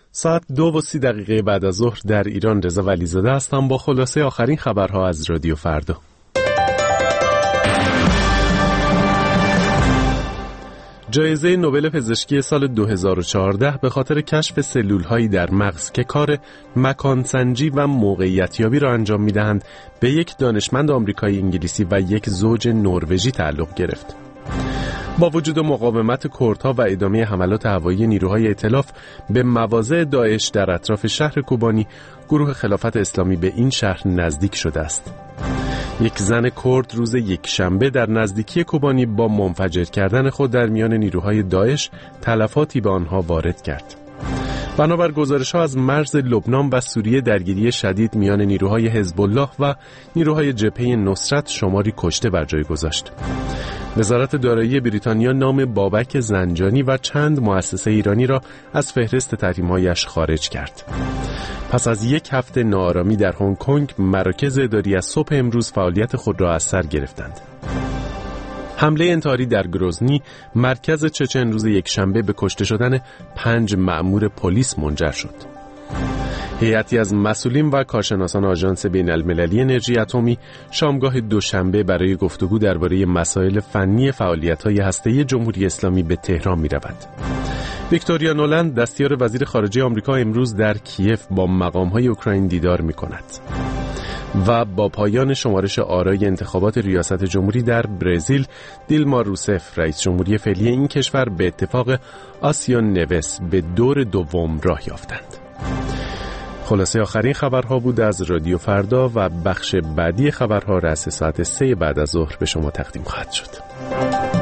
ساعت 2:30 بعد از ظهر در ایران. رضا ولیزاده هستم با خلاصه آخرین خبرها از رادیو فردا. جایزه نوبل پزشکی سال 2014 به خاطر کشف سلول‌هایی در مغز که کار مکانسنجی و موقعیتیابی را انجام می‌دهند به یک دانشمند آمریکایی انگلیسی و یک زوج نروژی تعلق گرفت. با وجود مقاومت کردها و ادامه حملات هوایی نیروهای ائتلاف به مواضع داعش در اطراف شهر کوبانی، گروه خلافت اسلامی به این شهر نزدیک شده است. یک زن کرد روز یکشنبه در نزدیکی کوبانی با منفجر کردن خود در میان نیروهای داعش تلفاتی به آنها وارد کرد. بنابر گزارش‌ها از مرز لبنان و سوریه درگیری شدید میان نیروهای حزب الله و نیروهای جبهه نصرت شماری کشته بر جای گذاشت. وزارت دارایی بریتانیا نام بابک زنجانی و چند مؤسسه ایرانی را از فهرست تحریم‌هایش خارج کرد. پس از یک هفته ناآرامی در هنگ کنگ، مراکز اداری از صبح امروز فعالیت خود را از سر گرفتند. حمله انتحاری در گروزنی، مرکز چچن، روز یکشنبه به کشته شدن 5 مأمور پلیس منجر شد. هیئتی از مسئولین و کارشناسان آژانس بین‌المللی انرژی اتمی شامگاه دوشنبه برای گفتگو درباره مسائل فنی فعالیت‌های هسته‌ای جمهوری اسلامی به تهران می‌رود. ویکتوریا نولند، دستیار وزیر خارجه آمریکا، امروز در کیف با مقام‌های اوکراین دیدار می‌کند. و با پایان شمارش آرای انتخابات ریاست جمهوری در برزیل، دیلما روسف، رئیس جمهوری فعلی این کشور، به اتفاق آسیا نوس به دور دوم راه یافتند. خلاصه آخرین خبرها بود از رادیو فردا و بخش بعدی خبرها رأس ساعت 3 بعد از ظهر به شما تقدیم خواهد شد.